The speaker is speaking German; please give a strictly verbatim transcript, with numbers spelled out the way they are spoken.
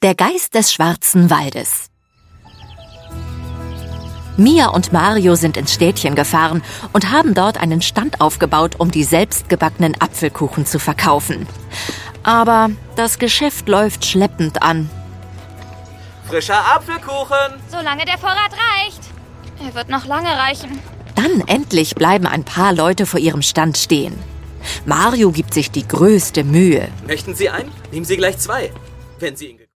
Der Geist des Schwarzen Waldes. Mia und Mario sind ins Städtchen gefahren und haben dort einen Stand aufgebaut, um die selbstgebackenen Apfelkuchen zu verkaufen. Aber das Geschäft läuft schleppend an. Frischer Apfelkuchen! Solange der Vorrat reicht. Er wird noch lange reichen. Dann endlich bleiben ein paar Leute vor ihrem Stand stehen. Mario gibt sich die größte Mühe. Möchten Sie einen? Nehmen Sie gleich zwei. Wenn Sie ihn